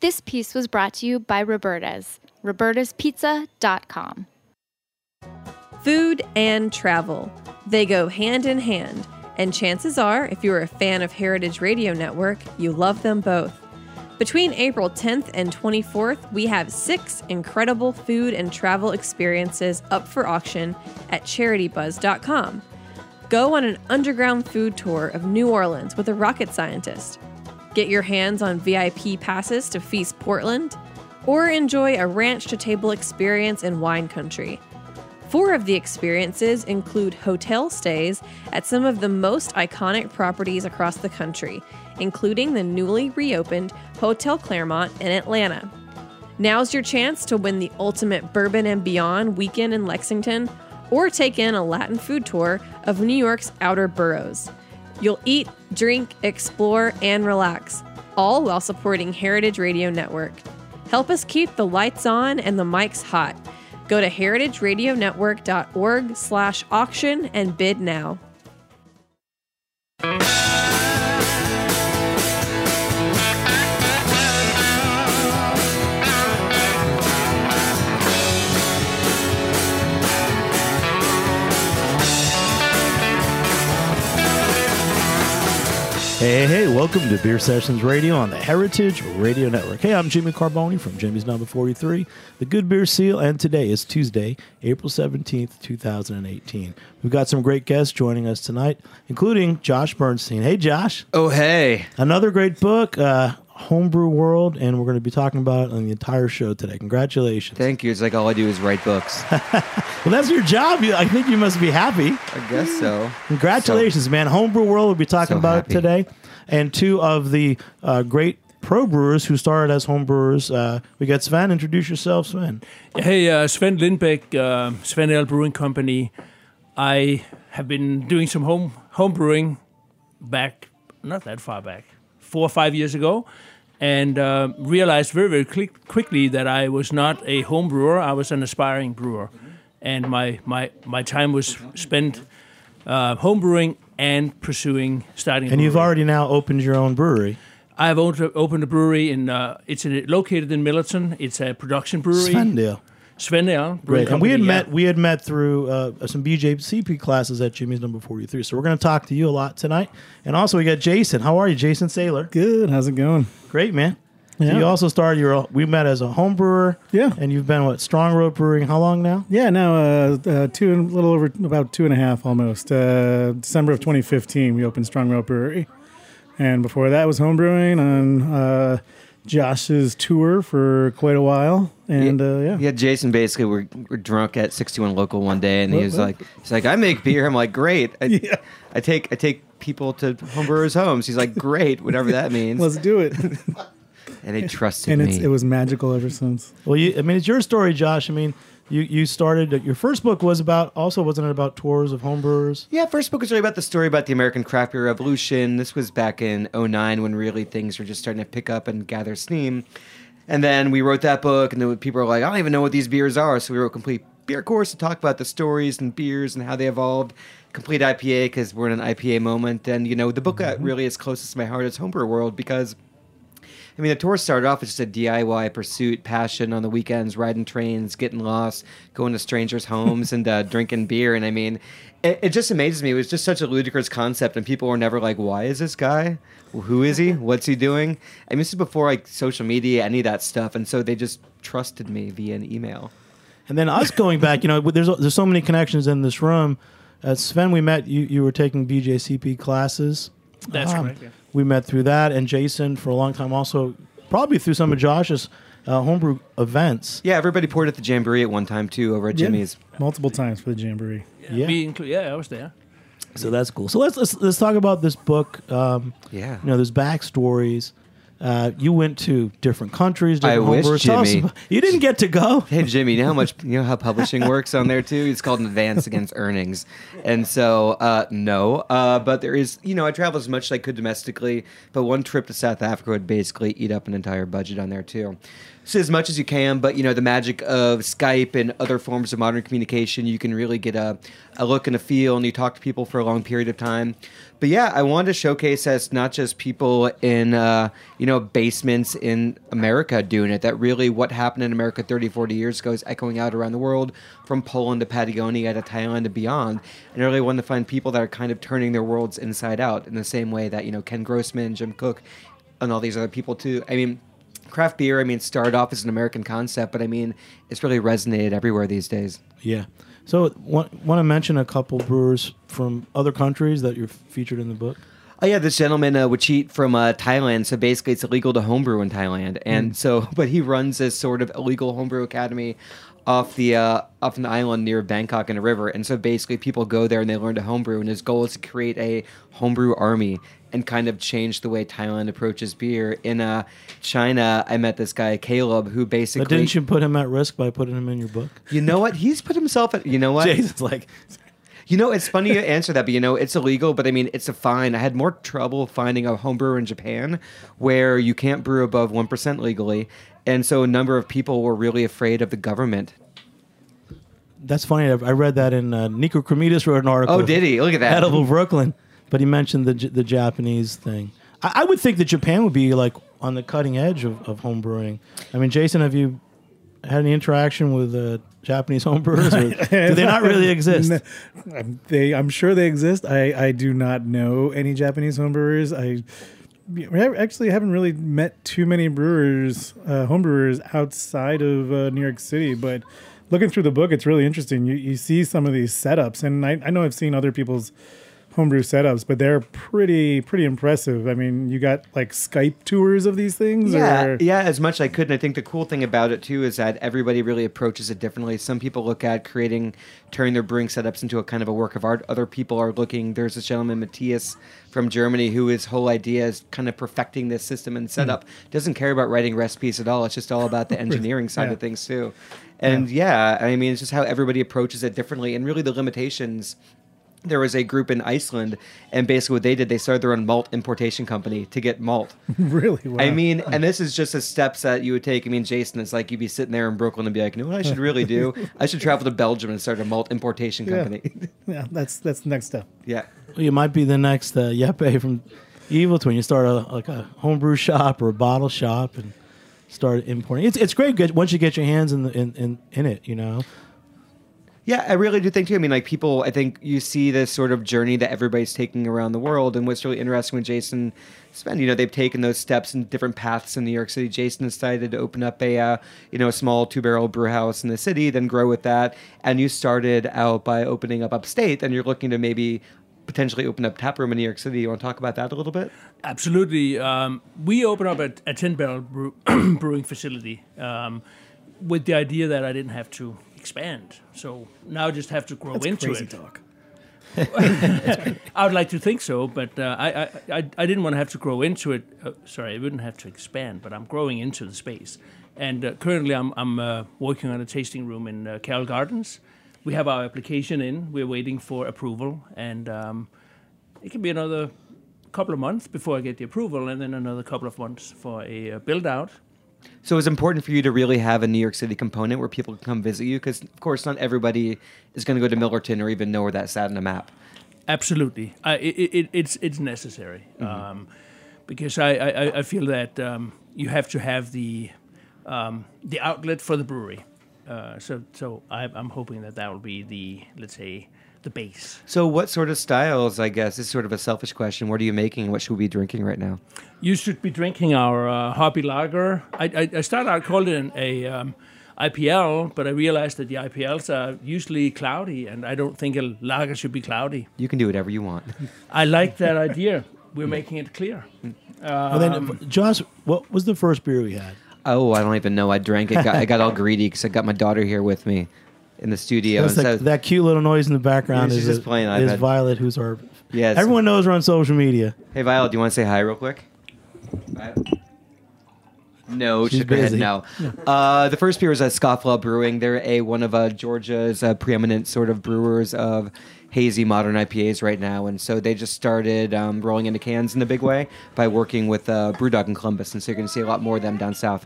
This piece was brought to you by Roberta's, robertaspizza.com. Food and travel. They go hand in hand. And chances are, if you're a fan of Heritage Radio Network, you love them both. Between April 10th and 24th, we have 6 incredible food and travel experiences up for auction at CharityBuzz.com. Go on an underground food tour of New Orleans with a rocket scientist. Get your hands on VIP passes to Feast Portland, or enjoy a ranch-to-table experience in wine country. 4 of the experiences include hotel stays at some of the most iconic properties across the country, including the newly reopened Hotel Claremont in Atlanta. Now's your chance to win the ultimate Bourbon and Beyond weekend in Lexington, or take in a Latin food tour of New York's outer boroughs. You'll eat, drink, explore, and relax, all while supporting Heritage Radio Network. Help us keep the lights on and the mics hot. Go to heritageradionetwork.org/auction and bid now. Hey, welcome to Beer Sessions Radio on the Heritage Radio Network. Hey, I'm Jimmy Carboni from Jimmy's Number 43, the Good Beer Seal, and today is Tuesday, April 17th, 2018. We've got some great guests joining us tonight, including Josh Bernstein. Hey, Josh. Oh, hey. Another great book, Homebrew World, and we're going to be talking about it on the entire show today. Congratulations. Thank you. It's like all I do is write books. Well, that's your job. I think you must be happy. I guess so. Congratulations, man. Homebrew World, we'll be talking about it today. And 2 of the great pro brewers who started as home brewers. We got Sven. Introduce yourself, Sven. Hey, Sven Lindbæk, Sven Ale Brewing Company. I have been doing some home brewing back, not that far back, 4 or 5 years ago, and realized very, very quickly that I was not a home brewer. I was an aspiring brewer. And my time was spent home brewing and pursuing starting a brewery. And you've already now opened your own brewery. I have opened a brewery it's located in Millerton. It's a production brewery. Svendale. Great. And we had met through some BJCP classes at Jimmy's Number 43. So we're going to talk to you a lot tonight. And also we got Jason. How are you, Jason Saylor? Good. How's it going? Great, man. Yeah. So you also started we met as a home brewer. Yeah. And you've been Strong Road Brewing how long now? Yeah, now a little over about 2.5 almost. December of 2015 we opened Strong Road Brewery. And before that was home brewing on Josh's tour for quite a while. And yeah, Jason basically we're drunk at 61 Local one day, and he's like, I make beer. I'm like, great. I take people to homebrewers' homes. He's like, great, whatever that means. Let's do it. And they trusted me. And it was magical ever since. Well, it's your story, Josh. I mean, you started, your first book wasn't it about tours of homebrewers? Yeah, first book was really about the story about the American craft beer revolution. This was back in 2009 when really things were just starting to pick up and gather steam. And then we wrote that book, and then people were like, I don't even know what these beers are. So we wrote a complete beer course to talk about the stories and beers and how they evolved. Complete IPA because we're in an IPA moment. And, the book that really is closest to my heart is Homebrew World because the tour started off as just a DIY pursuit, passion on the weekends, riding trains, getting lost, going to strangers' homes, and drinking beer. And it just amazes me. It was just such a ludicrous concept, and people were never like, why is this guy? Who is he? What's he doing? This is before social media, any of that stuff. And so they just trusted me via an email. And then us going back, there's so many connections in this room. Sven, we met, you were taking BJCP classes. That's correct, yeah. We met through that, and Jason for a long time also, probably through some of Josh's homebrew events. Yeah, everybody poured at the Jamboree at one time, too, over at Jimmy's. Multiple times for the Jamboree. Yeah, I was there. So that's cool. So let's talk about this book. There's backstories. You went to different countries, different homebrewers. Jimmy. You didn't get to go. Hey, Jimmy, you know how publishing works on there, too? It's called an advance against earnings. And so, no. But there is, I traveled as much as I could domestically, but one trip to South Africa would basically eat up an entire budget on there, too. So as much as you can, but, the magic of Skype and other forms of modern communication, you can really get a look and a feel, and you talk to people for a long period of time. But yeah, I wanted to showcase us not just people in, basements in America doing it. That really what happened in America 30, 40 years ago is echoing out around the world, from Poland to Patagonia to Thailand and beyond. And I really want to find people that are kind of turning their worlds inside out in the same way that, Ken Grossman, Jim Koch, and all these other people too. I mean, craft beer, started off as an American concept, but it's really resonated everywhere these days. Yeah. So want to mention a couple brewers from other countries that you're featured in the book? Oh yeah, this gentleman Wachit from Thailand. So basically, it's illegal to homebrew in Thailand, and but he runs this sort of illegal homebrew academy off an island near Bangkok in a river. And so basically, people go there and they learn to homebrew. And his goal is to create a homebrew army and kind of change the way Thailand approaches beer. In China, I met this guy Caleb, who basically. But didn't you put him at risk by putting him in your book? You know what? He's put himself at. You know what? Jason's like. It's funny to answer that, but it's illegal, but it's a fine. I had more trouble finding a home brewer in Japan where you can't brew above 1% legally, and so a number of people were really afraid of the government. That's funny. I read that in Nico Cremidas wrote an article. Oh, did he? Look at that. Edible Brooklyn, but he mentioned the Japanese thing. I would think that Japan would be like on the cutting edge of home brewing. Jason, have you had any interaction with Japanese homebrewers? Do they not really exist? I'm sure they exist. I do not know any Japanese homebrewers. I actually haven't really met too many brewers, homebrewers outside of New York City. But looking through the book, it's really interesting. You see some of these setups, and I know I've seen other people's homebrew setups, but they're pretty impressive. You got like Skype tours of these things? Yeah, as much as I could. And I think the cool thing about it too is that everybody really approaches it differently. Some people look at turning their brewing setups into a kind of a work of art. Other people are looking, there's this gentleman, Matthias from Germany, who his whole idea is kind of perfecting this system and setup. Doesn't care about writing recipes at all. It's just all about the engineering side of things too. And it's just how everybody approaches it differently, and really the limitations. There was a group in Iceland, and basically what they did, they started their own malt importation company to get malt. Really? Wow. And this is just the steps that you would take. Jason, it's like you'd be sitting there in Brooklyn and be like, you know what I should really do? I should travel to Belgium and start a malt importation company. Yeah, that's the next step. Yeah. Well, you might be the next Yeppe from Evil Twin. You start a homebrew shop or a bottle shop and start importing. It's great once you get your hands in it, Yeah, I really do think too. People, I think you see this sort of journey that everybody's taking around the world. And what's really interesting with Jason Sven, they've taken those steps and different paths in New York City. Jason decided to open up a small 2-barrel brew house in the city, then grow with that. And you started out by opening up upstate, and you're looking to maybe potentially open up tap room in New York City. You want to talk about that a little bit? Absolutely. We opened up a 10-barrel brewing facility with the idea that I didn't have to expand. So now I just have to grow into crazy it. Talk. I would like to think so, but I didn't want to have to grow into it. I wouldn't have to expand, but I'm growing into the space. And currently I'm working on a tasting room in Carroll Gardens. We have our application in. We're waiting for approval, and it can be another couple of months before I get the approval, and then another couple of months for a build-out. So it's important for you to really have a New York City component where people can come visit you, because, of course, not everybody is going to go to Millerton or even know where that's at on a map. Absolutely. It's necessary, because I feel that you have to have the outlet for the brewery. So I'm hoping that will be the base. So what sort of styles, I guess, is sort of a selfish question. What are you making? What should we be drinking right now? You should be drinking our hoppy lager. I started out calling it a IPL, but I realized that the IPLs are usually cloudy, and I don't think a lager should be cloudy. You can do whatever you want. I like that idea. We're making it clear. Then, Josh, what was the first beer we had? Oh, I don't even know. I drank it. I got all greedy because I got my daughter here with me in the studio. That cute little noise in the background she's just playing is iPad. Violet, who's our... Yes. Everyone knows her on social media. Hey, Violet, do you want to say hi real quick? Violet? No, She's shook her head busy. no. The first beer is at Scofflaw Brewing. They're one of Georgia's preeminent sort of brewers of hazy modern IPAs right now, and so they just started rolling into cans in a big way by working with Brewdog in Columbus, and so you're going to see a lot more of them down south.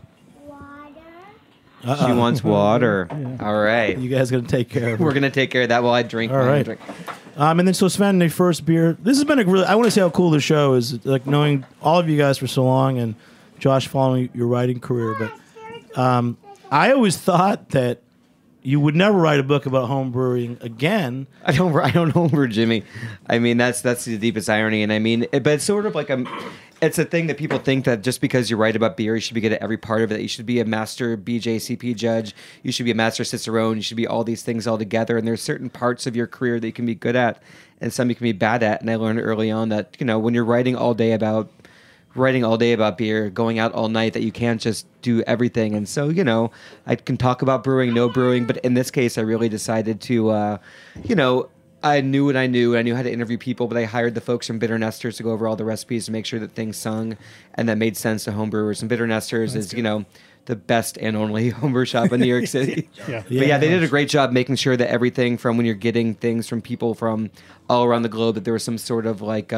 She wants water. Yeah. All right. You guys going to take care of her. We're going to take care of that while I drink. All right. Drink. And then so Sven, the first beer. This has been I want to say how cool the show is, like knowing all of you guys for so long, and Josh, following your writing career, but I always thought that you would never write a book about home brewing again. I don't homebrew, Jimmy. I mean, that's the deepest irony, and I mean, but it's sort of like it's a thing that people think that just because you write about beer, you should be good at every part of it. You should be a master BJCP judge. You should be a master Cicerone. You should be all these things all together. And there's certain parts of your career that you can be good at, and some you can be bad at. And I learned early on that when you're writing all day about beer, going out all night, that you can't just do everything. And so, I can talk about brewing, no brewing, but in this case, I really decided to, I knew what I knew, and I knew how to interview people, but I hired the folks from Bitter Nesters to go over all the recipes to make sure that things sung and that made sense to homebrewers. And Bitter Nesters is, the best and only homebrew shop in New York City. Yeah. But they did a great job making sure that everything from when you're getting things from people from all around the globe, that there was some sort of like,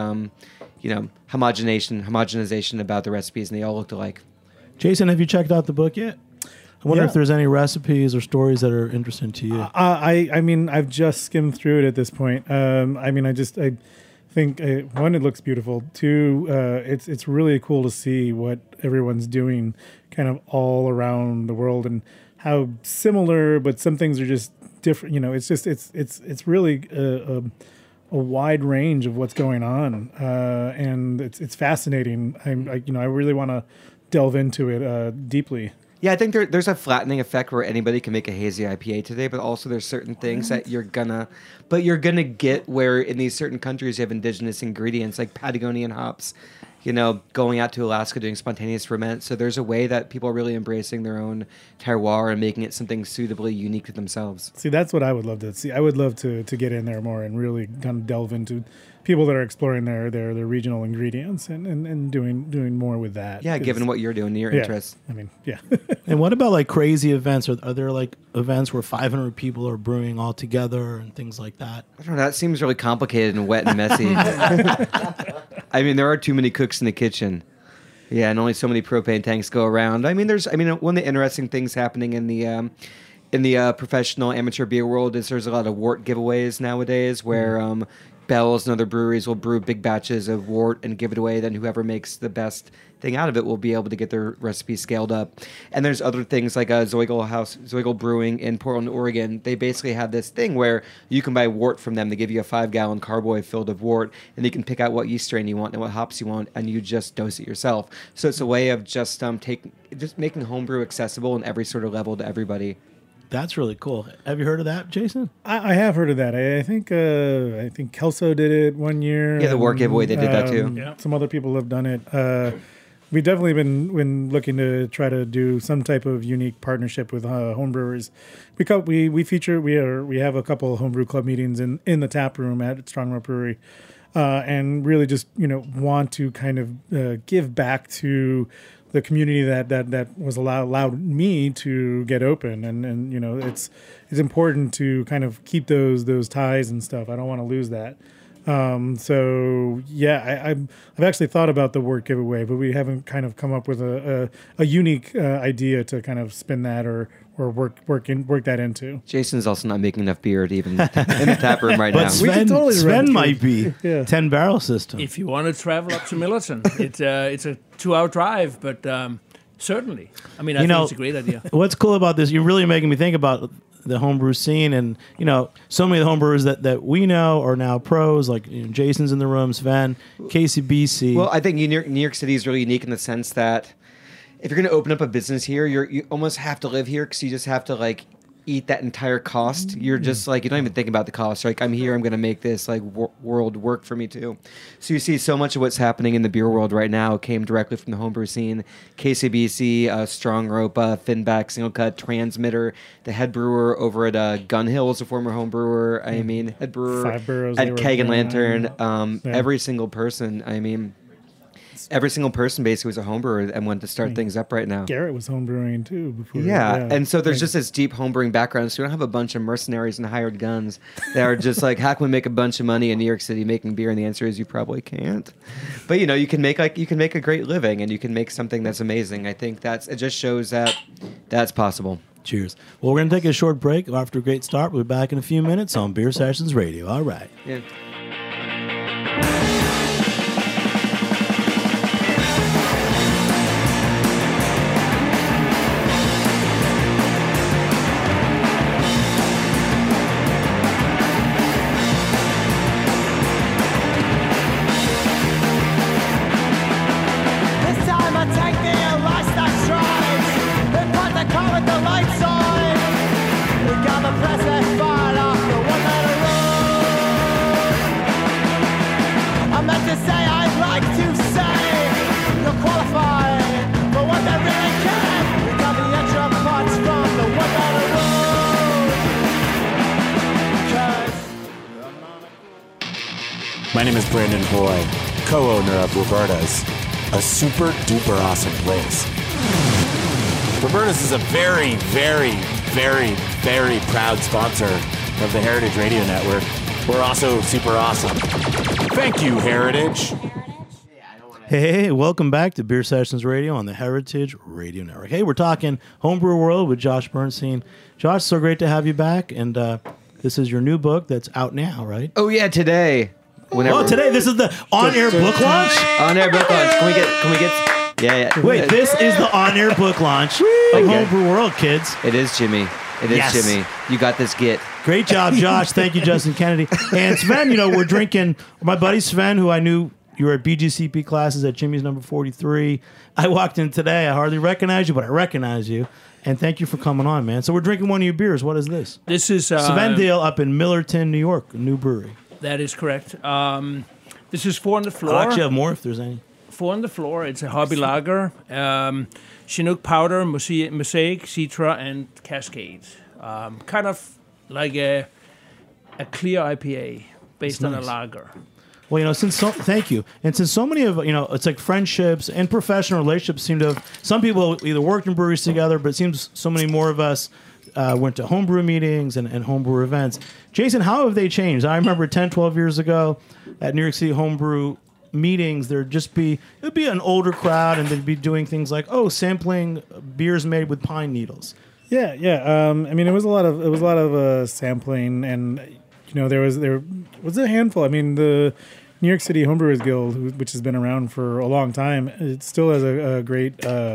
homogenization about the recipes, and they all looked alike. Jason, have you checked out the book yet? I wonder if there's any recipes or stories that are interesting to you. I mean, I've just skimmed through it at this point. I think one, it looks beautiful. Two, it's really cool to see what everyone's doing, kind of all around the world, and how similar, but some things are just different. It's really a wide range of what's going on, and it's fascinating. I really want to delve into it deeply. Yeah, I think there's a flattening effect where anybody can make a hazy IPA today, but also there's certain things that you're gonna get where in these certain countries you have indigenous ingredients like Patagonian hops, going out to Alaska doing spontaneous ferment. So there's a way that people are really embracing their own terroir and making it something suitably unique to themselves. See, that's what I would love to see. I would love to get in there more and really kind of delve into people that are exploring their regional ingredients and doing more with that. Yeah, given what you're doing, your interests. I mean, yeah. And what about like crazy events? Are there like events where 500 people are brewing all together and things like that? I don't know. That seems really complicated and wet and messy. I mean, there are too many cooks in the kitchen. Yeah, and only so many propane tanks go around. I mean, one of the interesting things happening in the professional amateur beer world is there's a lot of wort giveaways nowadays where Bell's and other breweries will brew big batches of wort and give it away. Then whoever makes the best thing out of it will be able to get their recipe scaled up. And there's other things like Zoigel Brewing in Portland, Oregon. They basically have this thing where you can buy wort from them. They give you a 5-gallon carboy filled of wort, and you can pick out what yeast strain you want and what hops you want, and you just dose it yourself. So it's a way of just making homebrew accessible in every sort of level to everybody. That's really cool. Have you heard of that, Jason? I have heard of that. I think Kelso did it one year. Yeah, the wort giveaway, they did that too. Yeah. Some other people have done it. We've definitely been looking to try to do some type of unique partnership with homebrewers, because we have a couple of homebrew club meetings in the tap room at Strong Rope Brewery, and really just want to kind of give back to the community that was allowed me to get open, and it's important to kind of keep those ties and stuff. I don't want to lose that. So yeah, I've actually thought about the wort giveaway, but we haven't kind of come up with a unique idea to kind of spin that or work that into. Jason's also not making enough beer to even in the tap room right now. But Sven might be 10 barrel system. If you want to travel up to Millerton, it's a 2-hour drive, but certainly. I mean, I think it's a great idea. What's cool about this, you're really making me think about the homebrew scene, and so many of the homebrewers that we know are now pros, like Jason's in the room, Sven, KCBC. Well, I think New York City is really unique in the sense that if you're going to open up a business here, you almost have to live here, because you just have to eat that entire cost. You're just you don't even think about the cost. Like, I'm here, I'm going to make this world work for me too. So you see so much of what's happening in the beer world right now came directly from the homebrew scene. KCBC, Strong Rope, Finback, Single Cut, Transmitter, the head brewer over at Gun Hill is a former home brewer. I mean, head brewer 5 Boroughs at Keg and Lantern. Every single person, every single person basically was a homebrewer and wanted to start things up right now. Garrett was homebrewing too before. Yeah, and so there's just this deep homebrewing background. So we don't have a bunch of mercenaries and hired guns that are just like, how can we make a bunch of money in New York City making beer? And the answer is you probably can't. But you can make a great living, and you can make something that's amazing. I think it just shows that that's possible. Cheers. Well, we're going to take a short break. After a great start, we'll be back in a few minutes on Beer Sessions Radio. All right. Yeah. My name is Brandon Hoy, co-owner of Roberta's, a super duper awesome place. Roberta's is a very, very, very, very proud sponsor of the Heritage Radio Network. We're also super awesome. Thank you, Heritage. Hey, welcome back to Beer Sessions Radio on the Heritage Radio Network. Hey, we're talking Homebrew World with Josh Bernstein. Josh, so great to have you back. And this is your new book that's out now, right? Oh yeah, today. Today. This is the on-air book launch? On-air book launch. Can we get? Yeah. Wait, this is the on-air book launch of Homebrew World, kids. It is, Jimmy. It is, Yes. Jimmy. You got this. Great job, Josh. Thank you, Justin Kennedy. And Sven, we're drinking. My buddy Sven, who I knew you were at BGCP classes at Jimmy's number 43. I walked in today. I hardly recognized you, but I recognize you. And thank you for coming on, man. So we're drinking one of your beers. What is this? This is Svendale up in Millerton, New York, a new brewery. That is correct. This is Four on the Floor. I'll actually have more if there's any. Four on the Floor. It's a hobby lager. Chinook Powder, Mosaic, Citra, and Cascade. Kind of like a clear IPA based on a lager. Well, thank you. And since so many of, it's like friendships and professional relationships seem to have, some people either worked in breweries together, but it seems so many more of us went to homebrew meetings and homebrew events. Jason, how have they changed? I remember 10, 12 years ago at New York City homebrew meetings, it'd be an older crowd and they'd be doing things like, sampling beers made with pine needles. Yeah. It was a lot of sampling, and there was a handful. The New York City Homebrewers Guild, which has been around for a long time, it still has a great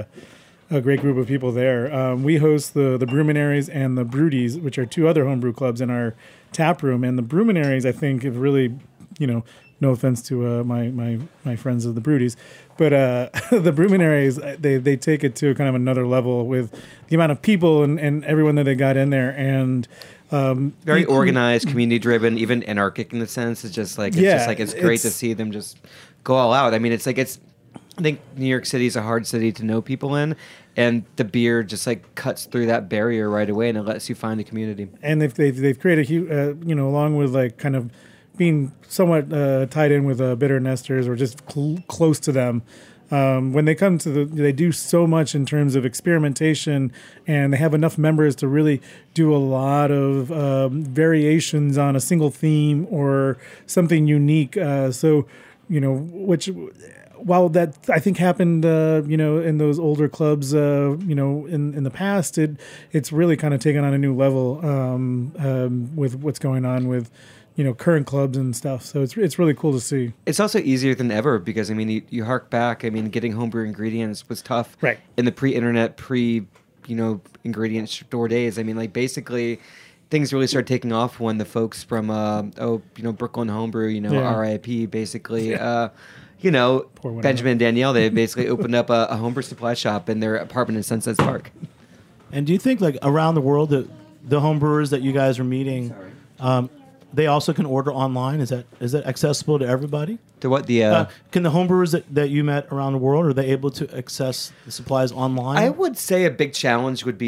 group of people there. We host the Brewminaries and the Brewdies, which are two other homebrew clubs in our tap room. And the Brewminaries, I think, have really, no offense to my friends of the Brewdies, but the Brewminaries, they take it to kind of another level with the amount of people and everyone that they got in there, and very organized, community-driven, even anarchic in the sense. It's great to see them just go all out. I think New York City is a hard city to know people in, and the beer just cuts through that barrier right away, and it lets you find a community. And they've created a huge, along with kind of being somewhat tied in with bitter nesters or just close to them. When they come to they do so much in terms of experimentation, and they have enough members to really do a lot of variations on a single theme or something unique. Which, while that I think happened, in those older clubs, in the past, it's really kind of taken on a new level with what's going on with current clubs and stuff. So it's really cool to see. It's also easier than ever because, you hark back. Getting homebrew ingredients was tough. Right. In the pre-internet, ingredient store days. Basically, things really started taking off when the folks from, Brooklyn Homebrew, RIP, basically, Benjamin and Danielle, they basically opened up a homebrew supply shop in their apartment in Sunset Park. And do you think, around the world, the homebrewers that you guys are meeting, they also can order online? Is that accessible to everybody? To what can the homebrewers that you met around the world, are they able to access the supplies online? I would say a big challenge would be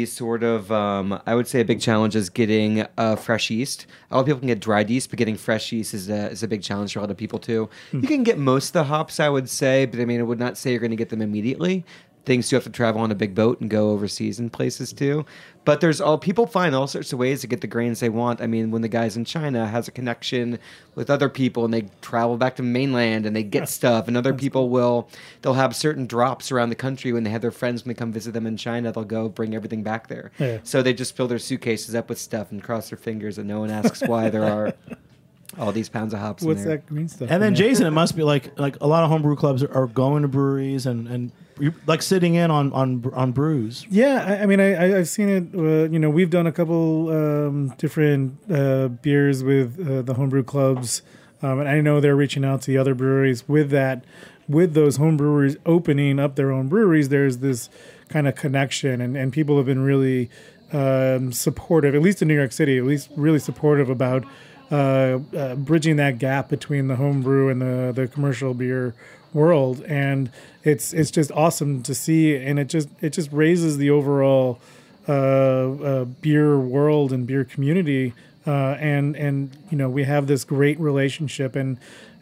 getting fresh yeast. A lot of people can get dried yeast, but getting fresh yeast is a big challenge for a lot of people too. You can get most of the hops, I would say, but I would not say you're going to get them immediately. Things you have to travel on a big boat and go overseas in places too. But people find all sorts of ways to get the grains they want. When the guys in China has a connection with other people and they travel back to mainland and they get stuff, and other people they'll have certain drops around the country when they have their friends when they come visit them in China, they'll go bring everything back there. Yeah. So they just fill their suitcases up with stuff and cross their fingers and no one asks why there are all these pounds of hops What's in there. that green stuff? And then Jason, it must be like a lot of homebrew clubs are going to breweries and you're sitting in on brews. Yeah, I've seen it. We've done a couple different beers with the homebrew clubs, and I know they're reaching out to the other breweries with that. With those home breweries opening up their own breweries, there's this kind of connection, and people have been really supportive, at least in New York City, really supportive about bridging that gap between the homebrew and the commercial beer world, and it's just awesome to see, and it just raises the overall beer world and beer community, and we have this great relationship, and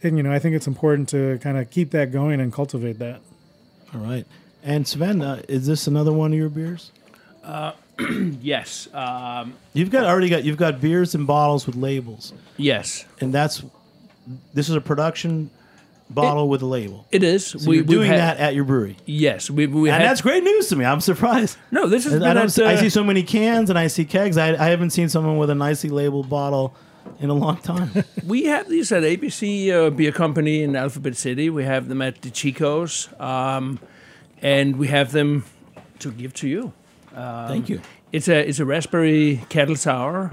and I think it's important to kind of keep that going and cultivate that. All right. And Sven, is this another one of your beers? Yes. You've got beers and bottles with labels, Yes. and this is a production bottle with a label. It is. So you're doing that at your brewery. Yes. We And had, that's great news to me. I'm surprised. No, this is. I see so many cans and I see kegs. I haven't seen someone with a nicely labeled bottle in a long time. We have these at ABC Beer Company in Alphabet City. We have them at the Chico's, and we have them to give to you. Thank you. It's a raspberry kettle sour.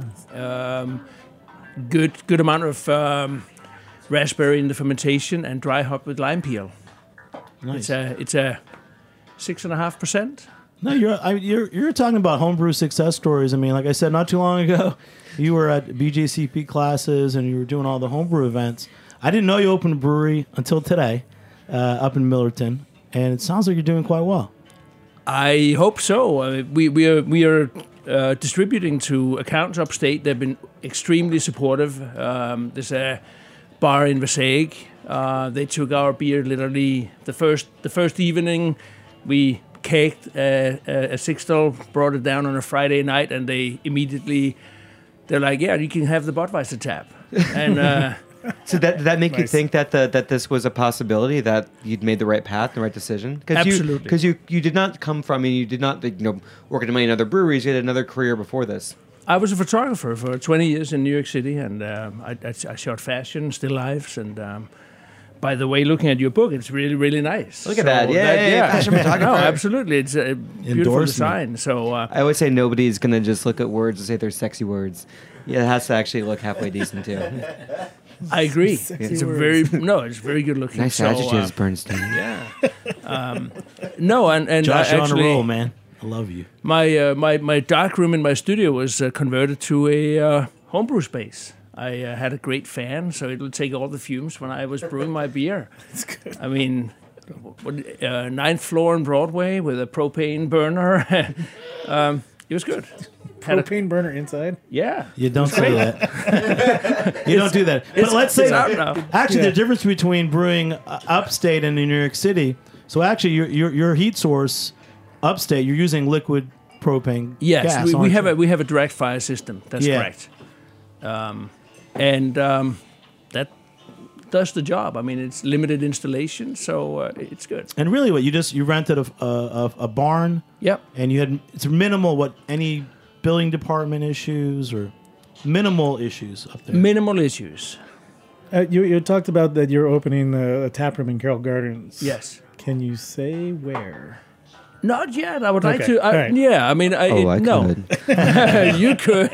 Good amount of raspberry in the fermentation and dry hop with lime peel. Nice. It's a 6.5%. No, you're talking about homebrew success stories. I mean, like I said, not too long ago, you were at BJCP classes and you were doing all the homebrew events. I didn't know you opened a brewery until today, up in Millerton, and it sounds like you're doing quite well. I hope so. We are distributing to accounts upstate. They've been extremely supportive. There's a bar in Vaseg. They took our beer literally the first evening. We caked a Sixtel, brought it down on a Friday night, and they're like, yeah, you can have the Budweiser tap. And So did that make you Nice. think that this was a possibility, that you'd made the right path, the right decision? Absolutely. Because you did not come from, and you did not work at a million other breweries. You had another career before this. I was a photographer for 20 years in New York City, and I shot fashion, still lifes, and by the way, looking at your book, it's really, really nice. Look at that. Yeah, fashion photographer. No, absolutely. It's a beautiful Endorsement. design. So I always say nobody's going to just look at words and say they're sexy words. Yeah, it has to actually look halfway decent, too. I agree. Sexy It's words. it's very good looking. Nice So, adjectives, Bernstein. Yeah. No, and Josh, you're on a actually, roll, man. I love you. my dark room in my studio was converted to a homebrew space. I had a great fan, so it would take all the fumes when I was brewing my beer. That's good. I mean, ninth floor on Broadway with a propane burner. It was good. Had a- Propane burner inside. yeah. You don't say that. You don't do that. But let's say it's out now. actually Yeah. the difference between brewing upstate and in New York City. So actually, your heat source upstate, you're using liquid propane. Yes, gas, we aren't have you? we have a direct fire system. That's Yeah. correct. That does the job. I mean, it's limited installation, so it's good. And really, what you rented a barn, Yep. and you had it's minimal. Any building department issues or minimal issues up there? Minimal issues. You talked about that you're opening a tap room in Carroll Gardens. Yes. Can you say where? Not yet. I would like Okay, to. all right. Yeah, I mean, I no. could. You could.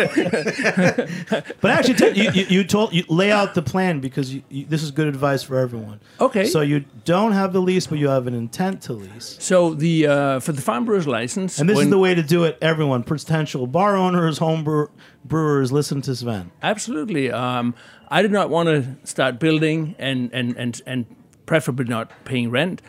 But actually, you lay out the plan because this is good advice for everyone. Okay. So you don't have the lease, but you have an intent to lease. So the for the farm brewer's license, And this is when- the way to do it, everyone. Potential bar owners, brewers, listen to Sven. Absolutely. I did not want to start building and preferably not paying rent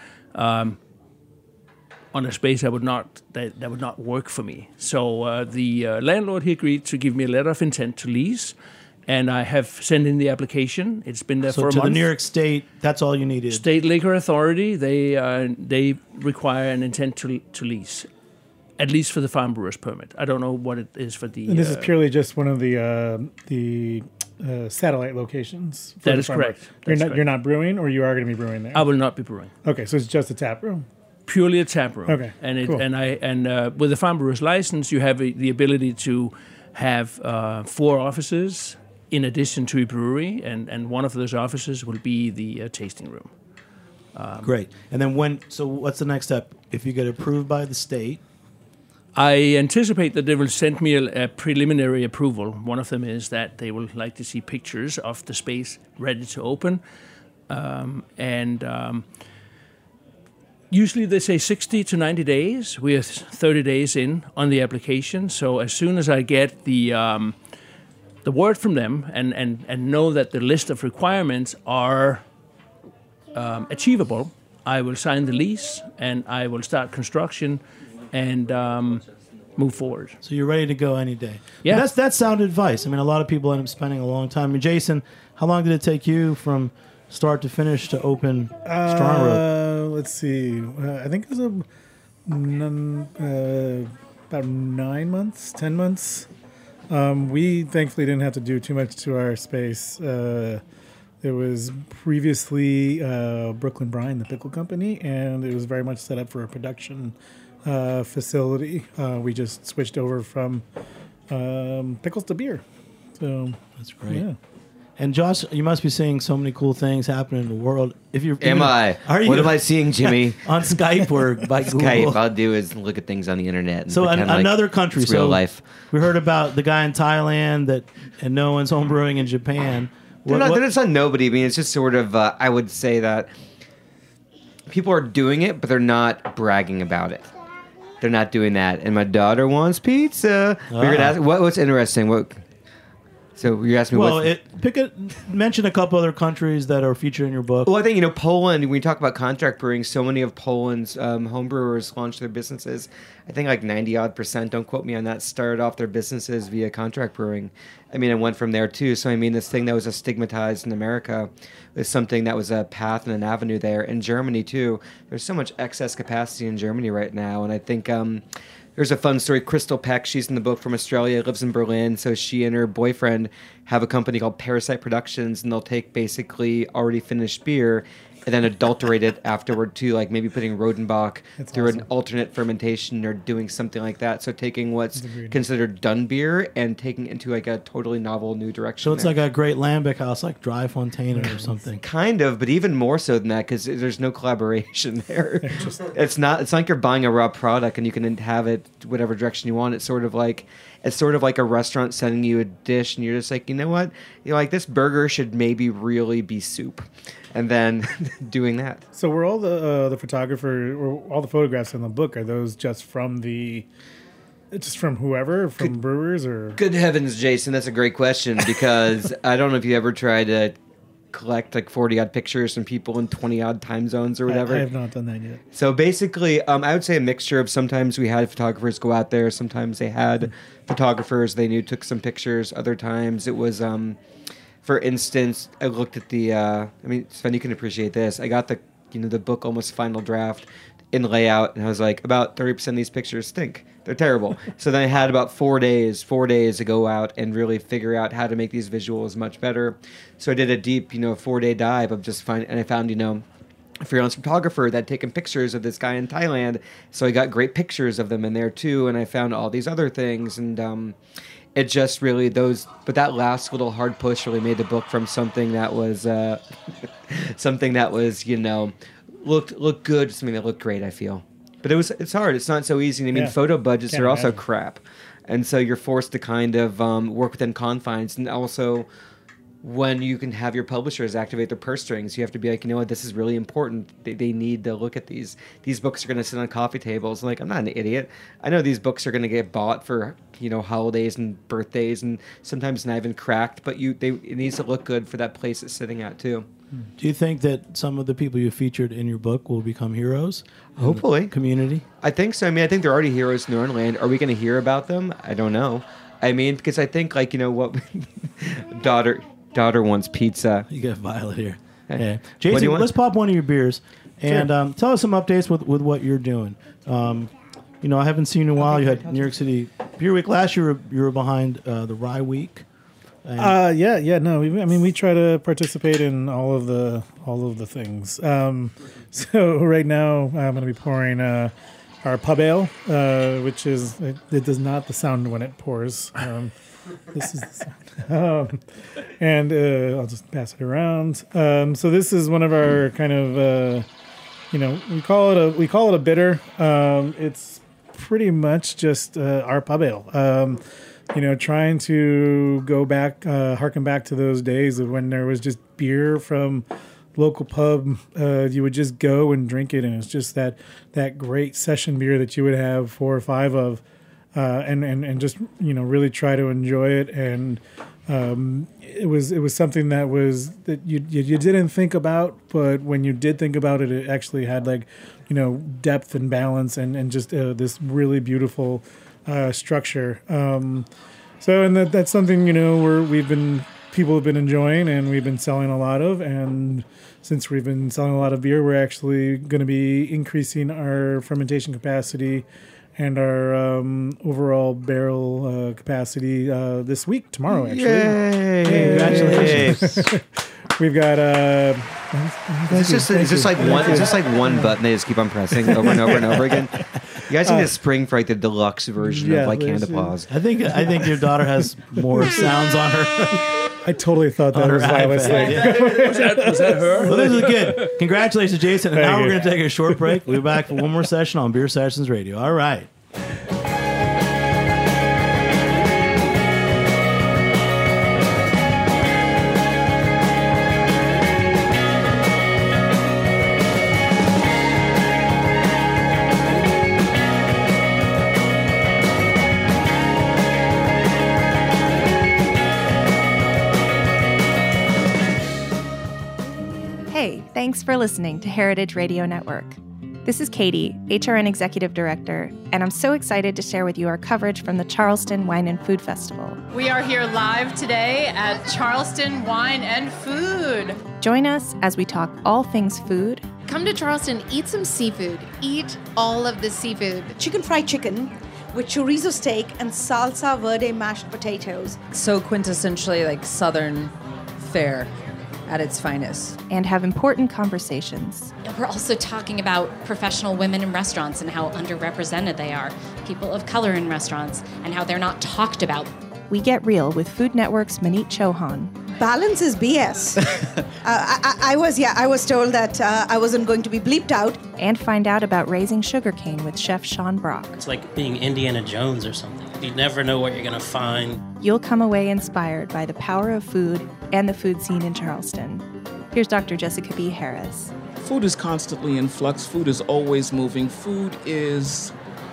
on a space that would not work for me. So the landlord, he agreed to give me a letter of intent to lease, and I have sent in the application. It's been there So for a to month. the New York State, that's all you needed. State Liquor Authority, they require an intent to lease, at least for the farm brewer's permit. I don't know what it is for the. And this is purely just one of the satellite locations. for That the is farmer. correct. That's correct. You're not brewing, or you are going to be brewing there. I will not be brewing. Okay, so it's just a tap room. Purely a tap room. Okay, and cool. with the farm brewer's license, you have the ability to have 4 offices in addition to a brewery, and one of those offices will be the tasting room. Great. And then what's the next step? If you get approved by the state, I anticipate that they will send me a preliminary approval. One of them is that they will like to see pictures of the space ready to open, usually they say 60 to 90 days. We are 30 days in on the application. So as soon as I get the word from them and know that the list of requirements are achievable, I will sign the lease and I will start construction and move forward. so you're ready to go any day. Yeah. But that's sound advice. I mean, a lot of people end up spending a long time. And Jason, how long did it take you from start to finish to open Strong Rope? Let's see. I think it was about 9 months, 10 months. We thankfully didn't have to do too much to our space. It was previously Brooklyn Brine, the pickle company, and it was very much set up for a production facility. We just switched over from pickles to beer. So That's great. yeah. And Josh, you must be seeing so many cool things happening in the world. If you're, Am I? Are you? What am I seeing, Jimmy? On Skype or by Google? Skype. All I do is look at things on the internet. And So pretend like another country. it's real So life. we heard about the guy in Thailand and no one's homebrewing in Japan. It's not nobody. I mean, it's just sort of. I would say that people are doing it, but they're not bragging about it. They're not doing that. And my daughter wants pizza. We're gonna ask, what's interesting? What? So you're asking me. Well, mention a couple other countries that are featured in your book. Well, I think, Poland, when we talk about contract brewing, so many of Poland's homebrewers launched their businesses. I think like 90-odd%, don't quote me on that, started off their businesses via contract brewing. I mean, I went from there too. So, I mean, this thing that was stigmatized in America is something that was a path and an avenue there. In Germany too, there's so much excess capacity in Germany right now. And I think there's a fun story. Crystal Peck, she's in the book, from Australia, lives in Berlin. So she and her boyfriend have a company called Parasite Productions, and they'll take basically already finished beer and then adulterate it afterward too, like maybe putting Rodenbach through an alternate fermentation or doing something like that. So taking what's considered done beer and taking it into like a totally novel new direction. So it's like a great lambic house, like Dry Fontaine or something. Kind of, but even more so than that, because there's no collaboration there. It's not like you're buying a raw product and you can have it whatever direction you want. It's sort of like a restaurant sending you a dish and you're just like, you know what? You're like, this burger should maybe really be soup. And then doing that. So were all the photographer or all the photographs in the book, are those just from whoever, from brewers or? Good heavens, Jason, that's a great question, because I don't know if you ever tried to collect like 40-odd pictures from people in 20-odd time zones or whatever. I have not done that yet. So basically, I would say a mixture of, sometimes we had photographers go out there, sometimes they had photographers they knew took some pictures, other times it was... For instance, I looked at Sven, you can appreciate this. I got the book almost final draft in layout, and I was like, about 30% of these pictures stink. They're terrible. So then I had about 4 days to go out and really figure out how to make these visuals much better. So I did a deep, 4-day dive of and I found, a freelance photographer that had taken pictures of this guy in Thailand. So I got great pictures of them in there too, and I found all these other things, and it just really but that last little hard push really made the book from something that was looked good to something that looked great, I feel. But it's hard. It's not so easy. I mean, photo budgets are also crap, and so you're forced to kind of work within confines, and also when you can have your publishers activate their purse strings, you have to be like, you know what, this is really important. They need to look at these. These books are going to sit on coffee tables. Like, I'm not an idiot. I know these books are going to get bought for, holidays and birthdays, and sometimes not even cracked, but it needs to look good for that place it's sitting at too. Do you think that some of the people you featured in your book will become heroes? Hopefully. Community? I think so. I mean, I think they're already heroes in their own land. Are we going to hear about them? I don't know. I mean, because I think, like, what daughter wants pizza. You got Violet here. Hey. Yeah. Jason, want? Let's pop one of your beers and tell us some updates with what you're doing. I haven't seen you in a while. You had New York City Beer Week last year. You were behind the Rye Week. No. We try to participate in all of the things. So right now I'm going to be pouring our pub ale, which is it does not the sound when it pours. This is the sound. And I'll just pass it around. So this is one of our kind of we call it a bitter. It's pretty much just our pub ale. Trying to go back, harken back to those days of when there was just beer from local pub. You would just go and drink it, and it's just that great session beer that you would have 4 or 5 of, and just really try to enjoy it. And it was something that you didn't think about, but when you did think about it, it actually had depth and balance and just this really beautiful structure. So that's something we've been people have been enjoying and we've been selling a lot of. And since we've been selling a lot of beer, we're actually going to be increasing our fermentation capacity and our overall barrel capacity this week, tomorrow, actually. Yay! Congratulations. We've got. Is this like one button they just keep on pressing over and over and over again? You guys need to spring for like the deluxe version of like Hand Applause. I think your daughter has more sounds on her. I totally thought that was Lila's thing. Was that her? Well, this is good. Congratulations, Jason. And now we're going to take a short break. We'll be back for one more session on Beer Sessions Radio. All right. Hey, thanks for listening to Heritage Radio Network. This is Katie, HRN Executive Director, and I'm so excited to share with you our coverage from the Charleston Wine and Food Festival. We are here live today at Charleston Wine and Food. Join us as we talk all things food, Come to Charleston, eat some seafood. Eat all of the seafood. Chicken fried chicken with chorizo steak and salsa verde mashed potatoes. So quintessentially like Southern fare at its finest. and have important conversations. We're also talking about professional women in restaurants and how underrepresented they are, people of color in restaurants, and how they're not talked about. We get real with Food Network's Manit Chauhan. Balance is BS. I was told that I wasn't going to be bleeped out. And find out about raising sugarcane with Chef Sean Brock. It's like being Indiana Jones or something. You never know what you're going to find. You'll come away inspired by the power of food and the food scene in Charleston. Here's Dr. Jessica B. Harris. Food is constantly in flux. Food is always moving. Food is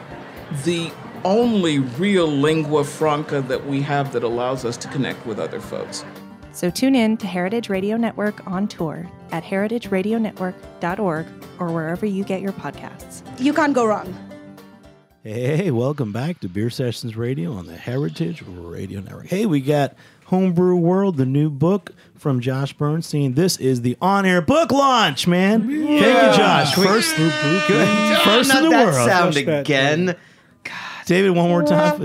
the only real lingua franca that we have that allows us to connect with other folks. So tune in to Heritage Radio Network on tour at heritageradionetwork.org or wherever you get your podcasts. You can't go wrong. Hey, welcome back to Beer Sessions Radio on the Heritage Radio Network. Hey, we got Homebrew World, the new book from Josh Bernstein. This is the on-air book launch, man. Yeah. Thank you, Josh. First in the that world. Sound again. David, one more time.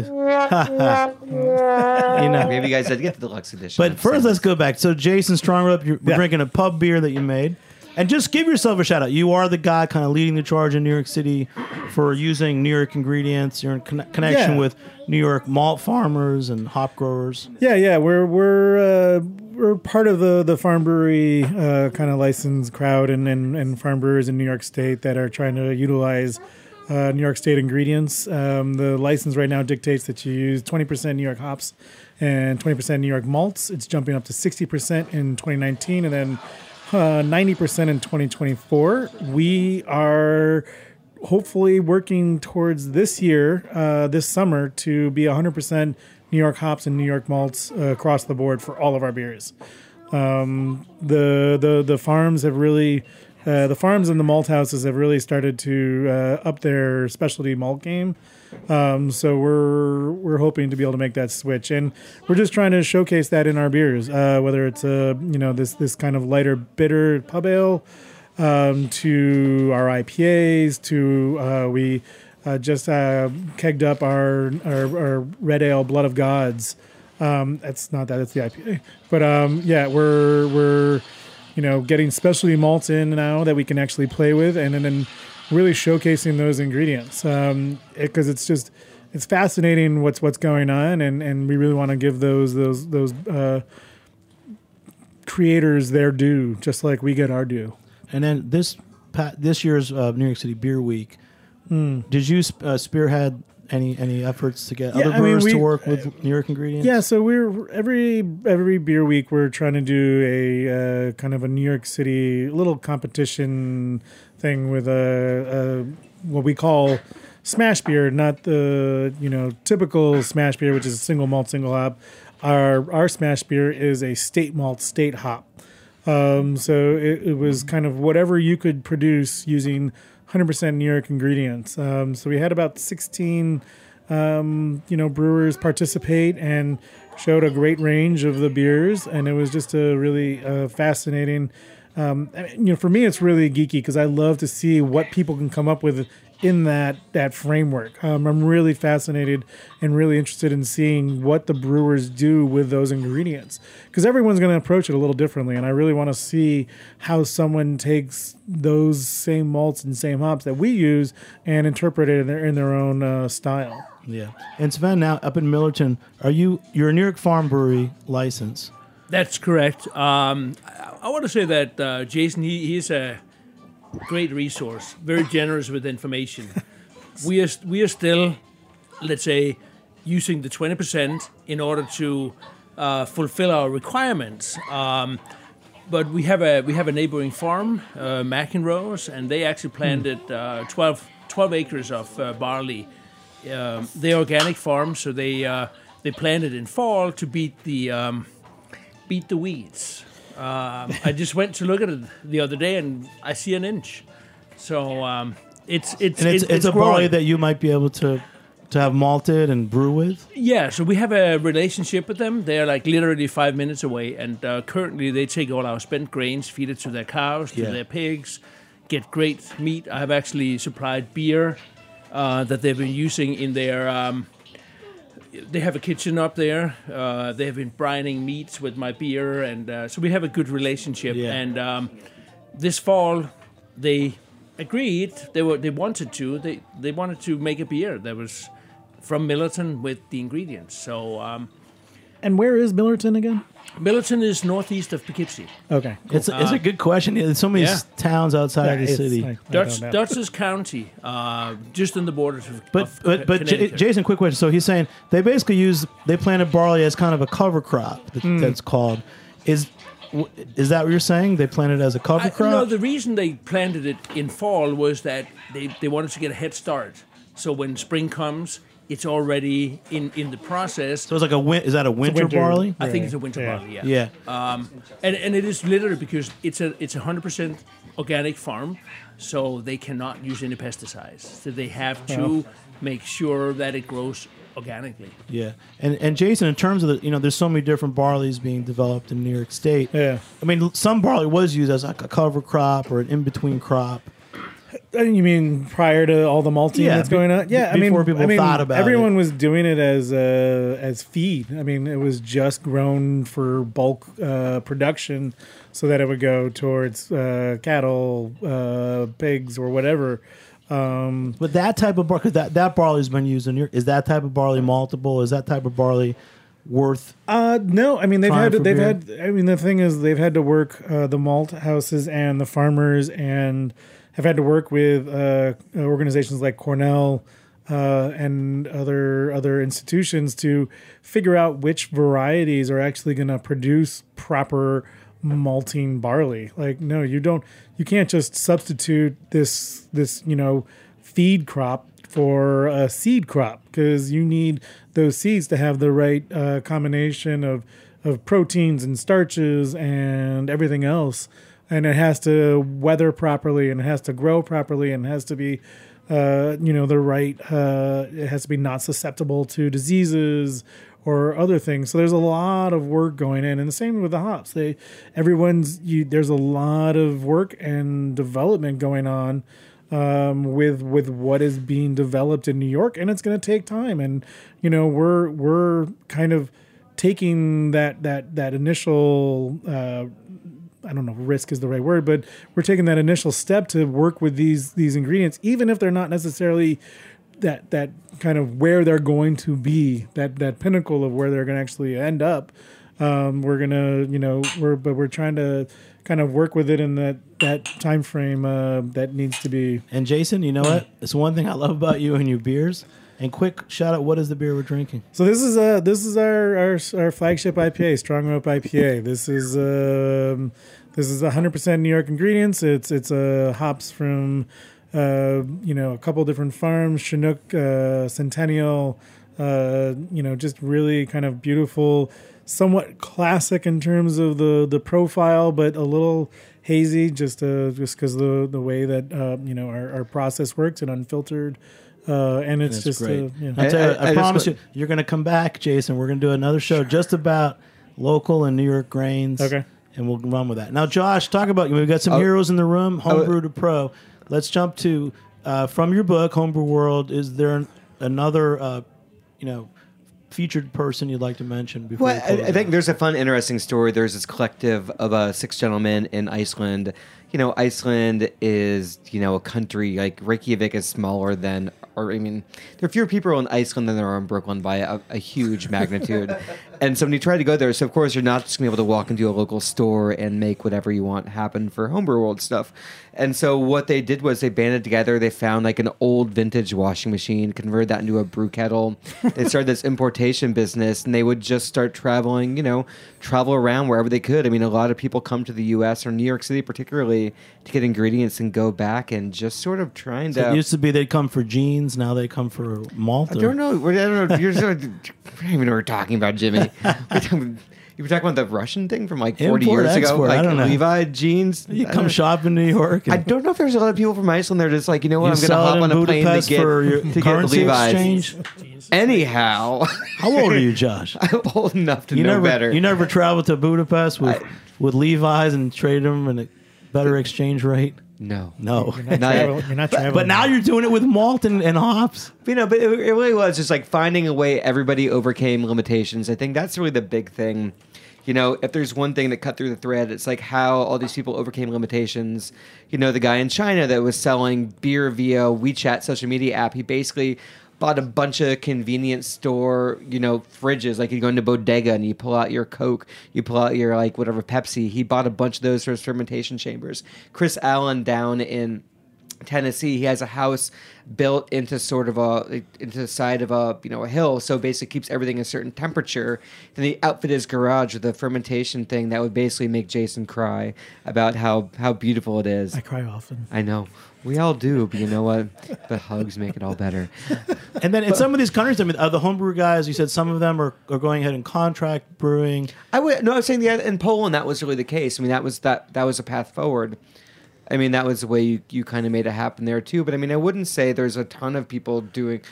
Maybe you guys had to get the deluxe edition. But first, let's go back. So, Jason Strongrope, you're drinking a pub beer that you made. And just give yourself a shout out. You are the guy kind of leading the charge in New York City for using New York ingredients. You're in connection with New York malt farmers and hop growers. Yeah. We're part of the farm brewery kind of licensed crowd and farm brewers in New York State that are trying to utilize New York State ingredients. The license right now dictates that you use 20% New York hops and 20% New York malts. It's jumping up to 60% in 2019 and then 90% in 2024. We are hopefully working towards this year, this summer, to be 100% New York hops and New York malts across the board for all of our beers. The farms have really... the farms and the malt houses have really started to up their specialty malt game. So we're hoping to be able to make that switch, and we're just trying to showcase that in our beers, whether it's this kind of lighter bitter pub ale, to our IPAs, to we just kegged up our red ale Blood of Gods. It's not that, it's the IPA, but we're getting specialty malts in now that we can actually play with, and then really showcasing those ingredients. Because it's fascinating what's going on, and we really want to give those creators their due, just like we get our due. And then this year's New York City Beer Week, did you spearhead any efforts to get other brewers to work with New York ingredients? Yeah, so we're every beer week we're trying to do a kind of a New York City little competition thing with a what we call smash beer, not the typical smash beer, which is a single malt, single hop. Our smash beer is a state malt, state hop. So it was kind of whatever you could produce using 100% New York ingredients. So we had about 16 brewers participate and showed a great range of the beers, and it was just a really fascinating. For me, it's really geeky because I love to see what people can come up with in that framework. I'm really fascinated and really interested in seeing what the brewers do with those ingredients, because everyone's going to approach it a little differently, and I really want to see how someone takes those same malts and same hops that we use and interpret it in their own style. Yeah. And Sven, now up in Millerton, you're a New York Farm Brewery license. That's correct. I want to say that Jason, he's a great resource, very generous with information. We are still, let's say, using the 20% in order to fulfill our requirements. But we have a neighboring farm, McEnroe's, and they actually planted 12 acres of barley. They're organic farm, so they planted in fall to beat the weeds. I just went to look at it the other day, and I see an inch. So it's a barley that you might be able to have malted and brew with. Yeah, so we have a relationship with them. They're like literally 5 minutes away, and currently they take all our spent grains, feed it to their cows, to their pigs, get great meat. I have actually supplied beer that they've been using in their. They have a kitchen up there. They have been brining meats with my beer, and so we have a good relationship. Yeah. And this fall, they agreed. They wanted to. They wanted to make a beer that was from Millerton with the ingredients. So. And where is Millerton again? Millerton is northeast of Poughkeepsie. Okay, cool. It's a good question. There's so many towns outside of the city. Dutchess County, just on the borders of But Jason, quick question. So he's saying they basically they planted barley as kind of a cover crop. That's called. Is that what you're saying? They planted it as a cover crop? No, the reason they planted it in fall was that they wanted to get a head start. So when spring comes, it's already in the process. So it's like is that a winter barley? I think it's a winter barley, yeah. Yeah. And it is literally because it's 100% organic farm, so they cannot use any pesticides. So they have to make sure that it grows organically. Yeah. And Jason, in terms of there's so many different barleys being developed in New York State. Yeah. I mean, some barley was used as like a cover crop or an in-between crop. You mean prior to all the malting that's going on? Yeah, before people thought about everyone was doing it as feed. I mean, it was just grown for bulk production, so that it would go towards cattle, pigs, or whatever. But that type of barley, because that barley's been used in Europe, is that type of barley maltable? Is that type of barley worth? No, I mean they've had. I mean, the thing is, they've had to work the malt houses and the farmers and have had to work with organizations like Cornell and other institutions to figure out which varieties are actually going to produce proper malting barley. Like, no, you can't just substitute this feed crop for a seed crop, because you need those seeds to have the right combination of proteins and starches and everything else. And it has to weather properly, and it has to grow properly, and it has to be, the right. It has to be not susceptible to diseases or other things. So there's a lot of work going in, and the same with the hops. There's a lot of work and development going on with what is being developed in New York, and it's going to take time. And we're kind of taking that initial. I don't know if risk is the right word, but we're taking that initial step to work with these ingredients, even if they're not necessarily that kind of where they're going to be, that pinnacle of where they're going to actually end up. We're trying to kind of work with it in that time frame that needs to be. And Jason, you know what? It's one thing I love about you and your beers. And quick shout out, what is the beer we're drinking? So this is our flagship IPA, Strong Rope IPA. This is 100% New York ingredients. It's hops from a couple different farms, Chinook, Centennial, just really kind of beautiful, somewhat classic in terms of the profile, but a little hazy just because the way that our process works and unfiltered. And it's That's just great. you know. I tell you, I I promise just- you're going to come back, Jason. We're going to do another show just about local and New York grains. Okay. And we'll run with that. Now, Josh, talk about, we've got some heroes in the room, homebrew to pro. Let's jump to, from your book, Homebrew World, is there another, featured person you'd like to mention before Well, we close I think out? there's a fun, interesting story. There's this collective of 6 gentlemen in Iceland. Iceland is, a country, like Reykjavik is smaller than, there are fewer people in Iceland than there are in Brooklyn by a huge magnitude. And so when you try to go there, so of course you're not just going to be able to walk into a local store and make whatever you want happen for Homebrew World stuff. And so what they did was they banded together. They found like an old vintage washing machine, converted that into a brew kettle. They started this importation business, and they would just start traveling, travel around wherever they could. A lot of people come to the U.S. or New York City particularly to get ingredients and go back and just sort of trying So to... it used to be they'd come for jeans, now they come for malt. I don't know. I don't know. I don't even know what we're talking about, Jimmy. You were talking about the Russian thing from like 40 Import, years ago? export, Like I don't know. Levi jeans? You I come don't- shop in New York. I don't know if there's a lot of people from Iceland. They're just like, you know what? You I'm going to sell it hop in on a plane Budapest to get, for your to get currency Levi's. exchange? Anyhow. How old are you, Josh? I'm old enough to you know never, better. You never traveled to Budapest with Levi's and traded them in a better exchange rate? No. No. You're not traveling. But now you're doing it with malt and hops. But it really was just like finding a way everybody overcame limitations. I think that's really the big thing. If there's one thing that cut through the thread, it's like how all these people overcame limitations. The guy in China that was selling beer via WeChat social media app, he basically bought a bunch of convenience store, fridges. Like you go into Bodega and you pull out your Coke, you pull out your like whatever Pepsi. He bought a bunch of those for his fermentation chambers. Chris Allen down in Tennessee, he has a house built into into the side of a hill, so basically keeps everything a certain temperature. Then he outfit his garage with a fermentation thing that would basically make Jason cry about how beautiful it is. I cry often. I know. We all do, but you know what? The hugs make it all better. And then in some of these countries, the homebrew guys, you said some of them are going ahead and contract brewing. I was saying in Poland that was really the case. That was a path forward. That was the way you kind of made it happen there too. But I wouldn't say there's a ton of people doing.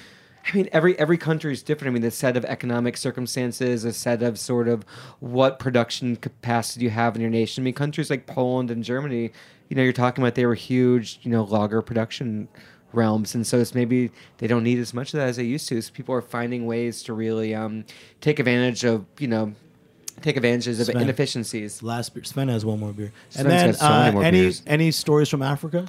Every country is different. The set of economic circumstances, a set of sort of what production capacity you have in your nation. Countries like Poland and Germany, you're talking about they were huge, lager production realms, and so it's maybe they don't need as much of that as they used to. So people are finding ways to really take advantage of of inefficiencies. Last beer. Sven has one more beer. Sven's And then got so many more beers. any stories from Africa?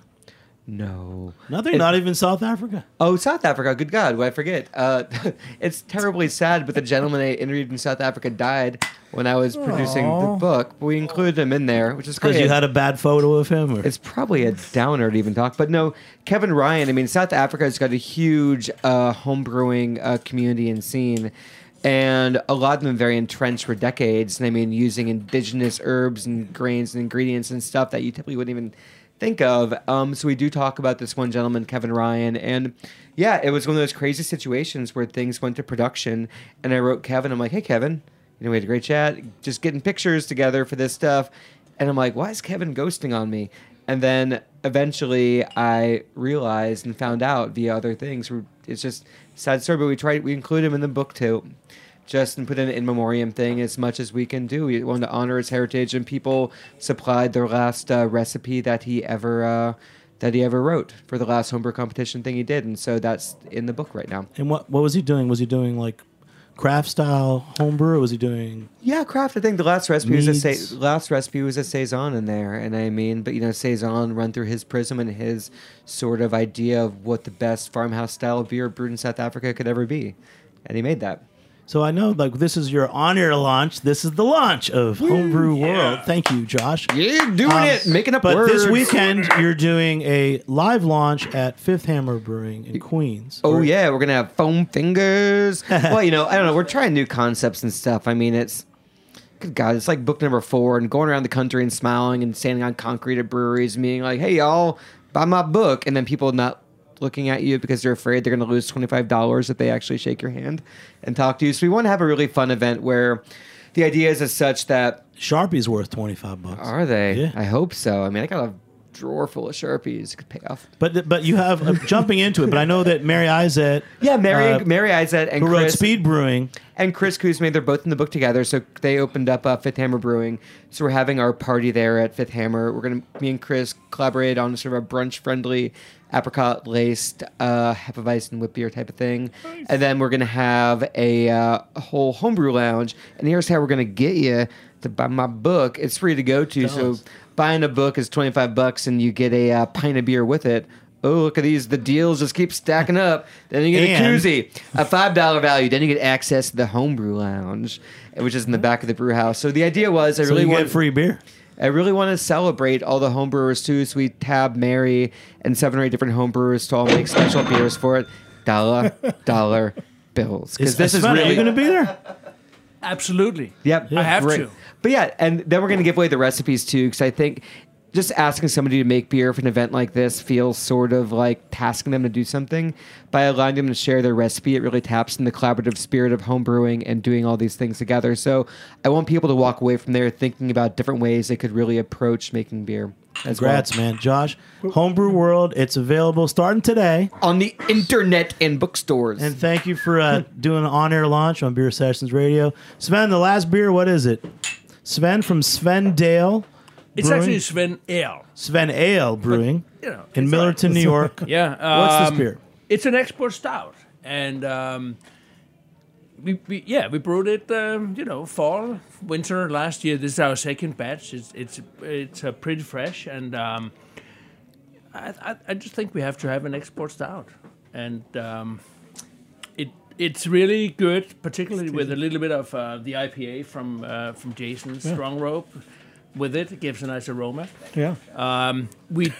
No. Nothing? Not even South Africa? Oh, South Africa. Good God. Why forget? It's terribly sad, but the gentleman I interviewed in South Africa died when I was producing the book. We included him in there, which is great. Because you had a bad photo of him? Or? It's probably a downer to even talk. But no, Kevin Ryan, South Africa has got a huge homebrewing community and scene. And a lot of them very entrenched for decades. And using indigenous herbs and grains and ingredients and stuff that you typically wouldn't even think of. So we do talk about this one gentleman, Kevin Ryan. And yeah, it was one of those crazy situations where things went to production. And I wrote Kevin, I'm like, hey, Kevin, we had a great chat, just getting pictures together for this stuff. And I'm like, why is Kevin ghosting on me? And then eventually I realized and found out via other things. It's just a sad story, but we include him in the book too. Just and put in an in memoriam thing as much as we can do. We wanted to honor his heritage, and people supplied their last recipe that he ever wrote for the last homebrew competition thing he did, and so that's in the book right now. And what was he doing? Was he doing like craft style homebrew? Or was he doing? Yeah, craft. I think the last recipe meads? was a saison in there, and but saison run through his prism and his sort of idea of what the best farmhouse style beer brewed in South Africa could ever be, and he made that. So I know, this is your on-air launch. This is the launch of Homebrew World. Thank you, Josh. Yeah, doing it, making up but words. This weekend, you're doing a live launch at Fifth Hammer Brewing in Queens. Oh, yeah, we're going to have foam fingers. Well, I don't know. We're trying new concepts and stuff. It's... Good God, it's like book number 4 and going around the country and smiling and standing on concrete at breweries and being like, hey, y'all, buy my book. And then people not looking at you because they're afraid they're going to lose $25 if they actually shake your hand and talk to you. So we want to have a really fun event where the idea is as such that... Sharpie's worth $25. Are they? Yeah. I hope so. I got a drawer full of Sharpies. It could pay off. But you have jumping into it. But I know that Mary Izett, Mary Izett and who Chris wrote Speed Brewing, and Chris Kuzma, they're both in the book together. So they opened up Fifth Hammer Brewing. So we're having our party there at Fifth Hammer. Me and Chris collaborated on sort of a brunch-friendly, apricot-laced Hefeweizen whip beer type of thing. Nice. And then we're going to have a whole homebrew lounge. And here's how we're going to get you to buy my book. It's free to go to. So buying a book is $25 and you get a pint of beer with it. Oh, look at these. The deals just keep stacking up. Then you get a koozie, a $5 value. Then you get access to the homebrew lounge, which is in the back of the brew house. So the idea was get free beer. I really want to celebrate all the homebrewers too. So we tabbed Mary and 7 or 8 different homebrewers to all make special beers for it. $1 bills. Because this is really. Are you going to be there? Absolutely. Yep. I have to. But yeah, and then we're going to give away the recipes too, because I think just asking somebody to make beer for an event like this feels sort of like tasking them to do something. By allowing them to share their recipe, it really taps in the collaborative spirit of home brewing and doing all these things together. So I want people to walk away from there thinking about different ways they could really approach making beer. Congrats, man. Josh, Homebrew World, it's available starting today. On the internet and bookstores. And thank you for doing an on-air launch on Beer Sessions Radio. Sven, the last beer, what is it? Sven from Svendale. It's Brewing? actually Sven Ale. Sven Ale Brewing, but, you know, in Millerton, New York. Yeah. What's this beer? It's an export stout, and we brewed it. Fall, winter last year. This is our second batch. It's pretty fresh, and I just think we have to have an export stout, and it's really good, particularly with a little bit of the IPA from Jason's Strong Rope. With it gives a nice aroma. Yeah. We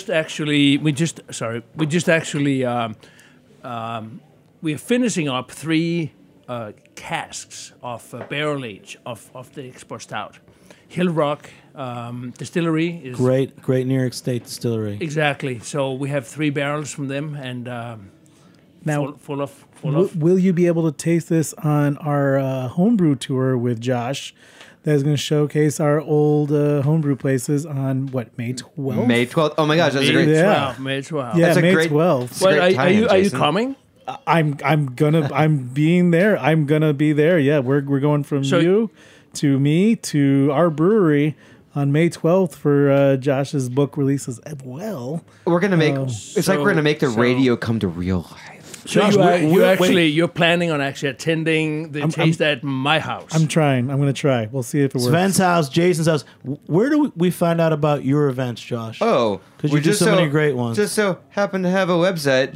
are finishing up 3 casks of barrel age of the export stout. Hill Rock Distillery is great New York State distillery. Exactly. So we have 3 barrels from them, and now full of. Will you be able to taste this on our homebrew tour with Josh? That is going to showcase our old homebrew places on May 12th? May 12th. Oh my gosh, that's a great. May 12th. Yeah, that's May great, 12th. Well, are you coming? I'm being there. I'm gonna be there. Yeah, we're going from you to me to our brewery on May 12th for Josh's book releases as well. We're gonna make it's like we're gonna make the radio come to real life. So you're planning on actually attending the taste at my house. I'm trying. I'm going to try. We'll see if it works. Sven's house, Jason's house. Where do we find out about your events, Josh? Oh, because you do so many great ones. Just so happen to have a website,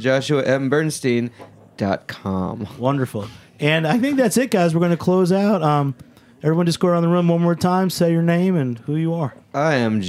JoshuaMBernstein.com. Wonderful. And I think that's it, guys. We're going to close out. Everyone just go around the room one more time, say your name and who you are. I am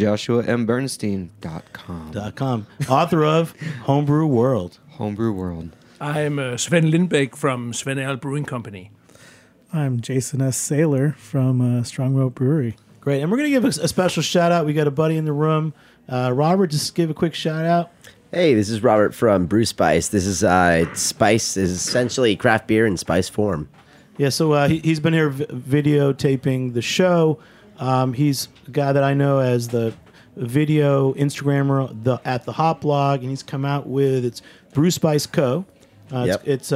JoshuaMBernstein.com. Author of Homebrew World. Homebrew World. I'm Sven Lindbæk from Sven Ale Brewing Company. I'm Jason S. Saylor from Strong Rope Brewery. Great. And we're going to give a special shout out. We got a buddy in the room. Robert, just give a quick shout out. Hey, this is Robert from Brew Spice. This is Spice is essentially craft beer in spice form. Yeah, so he's been here videotaping the show. He's a guy that I know as the video Instagrammer at the Hop Blog, and he's come out with it's Brew Spice Co. It's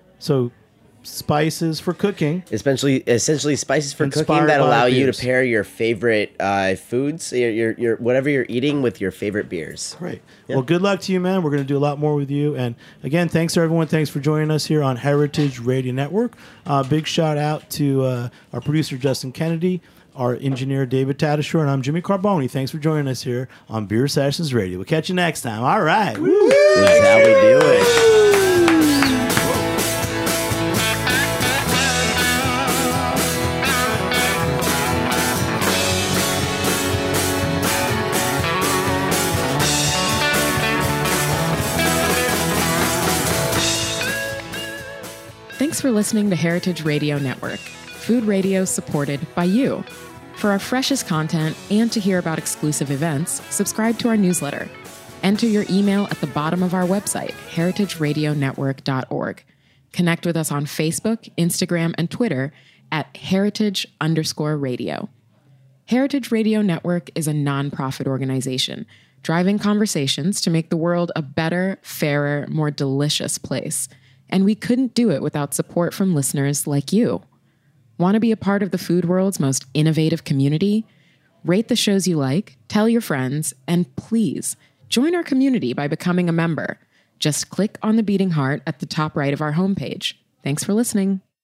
spices for cooking. Essentially spices for cooking that allow you to pair your favorite foods, your whatever you're eating with your favorite beers. Great. Yep. Well, good luck to you, man. We're going to do a lot more with you. And again, thanks to everyone. Thanks for joining us here on Heritage Radio Network. Big shout out to our producer, Justin Kennedy, our engineer, David Tadashore, and I'm Jimmy Carboni. Thanks for joining us here on Beer Sessions Radio. We'll catch you next time. All right. Woo! This is how we do it. Thanks for listening to Heritage Radio Network, food radio supported by you. For our freshest content and to hear about exclusive events, subscribe to our newsletter. Enter your email at the bottom of our website, heritageradionetwork.org. Connect with us on Facebook, Instagram, and Twitter at heritage_radio. Heritage Radio Network is a nonprofit organization driving conversations to make the world a better, fairer, more delicious place. And we couldn't do it without support from listeners like you. Want to be a part of the food world's most innovative community? Rate the shows you like, tell your friends, and please join our community by becoming a member. Just click on the beating heart at the top right of our homepage. Thanks for listening.